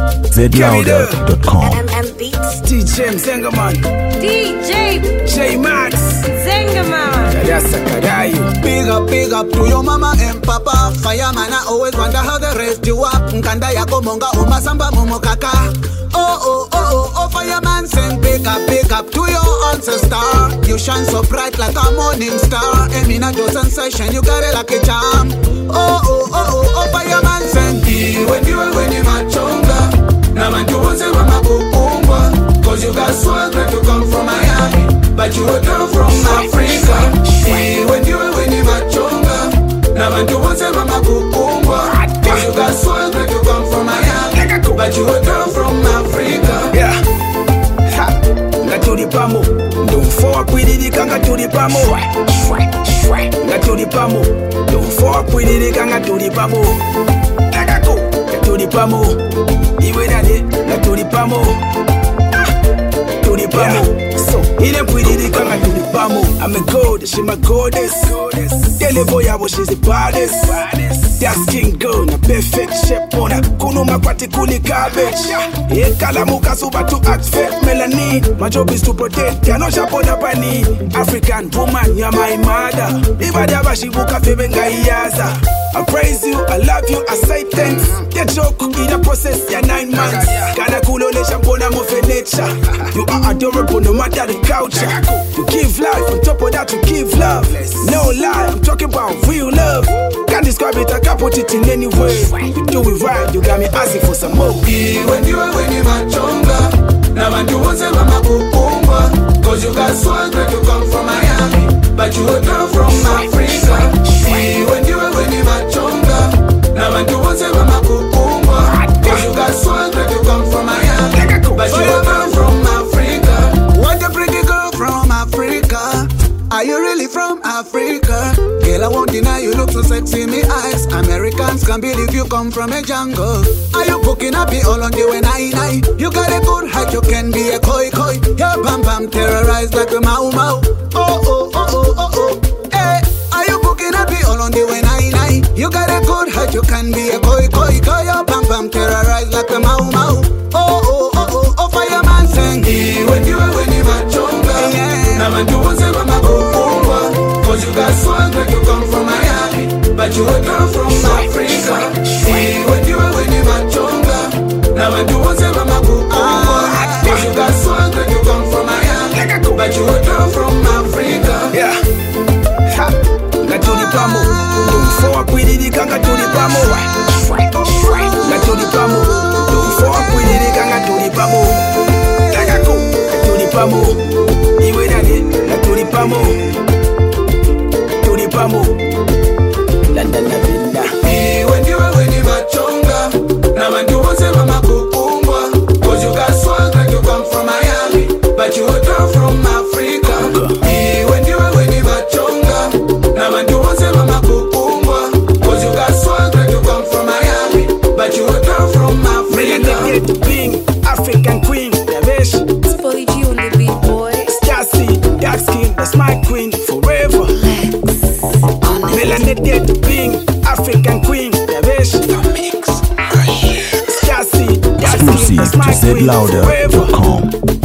zlouder.com. DJ Zengaman, DJ J Max, Zengaman. Yasa Kadayu. Big up to your mama and papa. Fireman, I always wonder how they raised you up. Nkanda yako monga umasamba momo kaka. Oh, fireman, sing big up to your ancestor. You shine so bright like a morning star. Emina do sensation, you got it like a charm. Oh, fireman, sing when you machonga. Now man you won't say mama kukumbwa. Cause you got swag like you come from Miami, but you a girl from Africa. When you machonga. Now man you won't say mama kukumbwa. Cause you got swag like you come from Miami, but you a girl from Africa. Yeah. Ha. Ngaturi pamo. Don't fuck with it, ngaturi pamo. Ngaturi pamo. Don't fuck with it, ngaturi pamo. Ngaturi pamo. Iwe dade, ngaturi pamo. Ngaturi pamo. So, ile pwidi ngaturi pamo. I'm a goddess, she my goddess. Deliver yabo, she's the baddest. That skin girl, na perfect shape ona. Kuno makwati kuli cabbage. Ekala muka suba to act fake melanin. My job is to protect ya no shapoda pani. African woman, you're my mother. Ibada bashibuka febenga iyaza. I praise you, I love you, I say thanks. Get joke in the process, ya 9 months. Kana kulole shampona mo nature. You are adorable no matter the culture. You give life, on top of that you give love. No lie, I'm talking about real love. Can't describe it, I can't put it in any way. You do it right, you got me asking for some more. When you machonga. Now man you won't say mama kukumbwa. Cause you got swag like you come from Miami, but you a girl from Africa. When you machonga. Now man you won't say mama kukumbwa. Cause you got swag like you come from Miami, but you a girl from Africa. What a pretty girl from Africa. Are you really from Africa? Girl, I won't deny you look so sexy in me eyes. Americans can't believe you come from a jungle. Are you cooking up it all on you and I? You got a good height, you can be a koi. Your bam terrorized like a mau. Oh. Hey, are you cooking up it all on you and I? You got a good height, you can be a koi. Your bam terrorized like a mau. Oh, fireman sing. When you machonga. Yeah. Now man you won't say mama kukumbwa. Cause you got swag like you come from Miami, but you a girl from Africa. When you machonga. Now man you won't say mama kukumbwa. Cause you got swag like you come from Miami, but you a girl from Africa. Yeah. Ha. Ngaturi pamo. Don't fuck with it, ngaturi pamo. Ngaturi pamo. Don't fuck with it, ngaturi pamo. Ngaturi pamo. Iwe dade, ngaturi pamo. Ngaturi pamo. Landa na vinda. When you machonga. Now man you won't say mama kukumbwa. Cause you got swag like you come from Miami, but you a girl from Africa. When you machonga. Now man you won't say mama kukumbwa. Cause you got swag like you come from Miami, but you a girl from Africa. Being African queen, Yavesh. It's Polly G on the beat, boy. Stassi, dark skin, that's my queen forever. Melanated being African queen, Yavesh. Stassi, dark skin, that's my queen forever. zlouder.com.